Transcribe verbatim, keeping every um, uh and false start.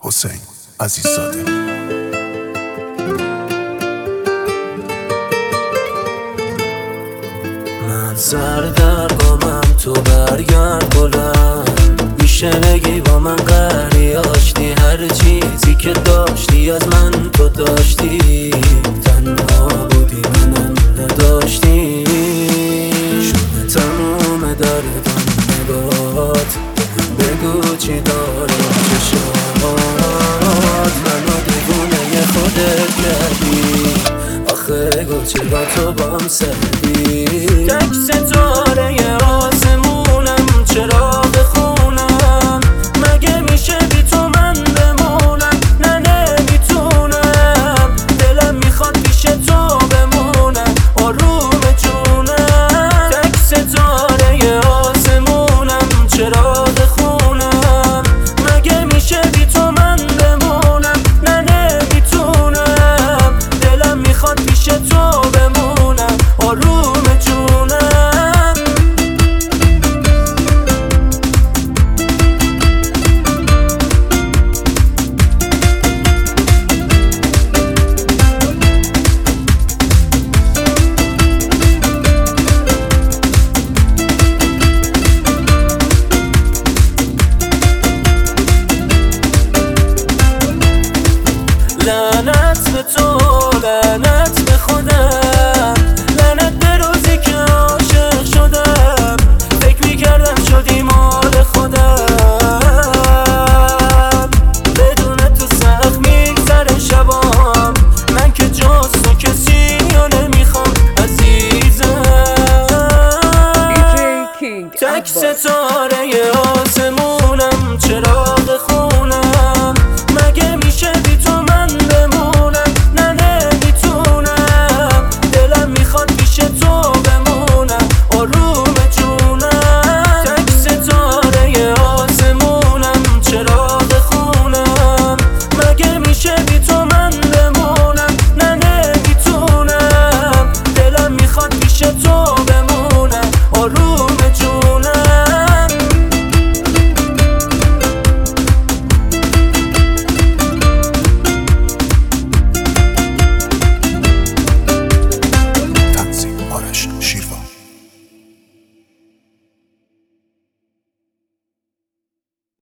حسین عزیززاده. من سردرگمم تو برگرد بلند، میشه نگی با من قری آشتی، هر چیزی که داشتی از من تو داشتی، تنها بودی منم نداشتی. شده تموم دردم نگات، بگو چی داره چشات، منو دیوونه خودت کردی، آخه گل چرا تو بام سردی.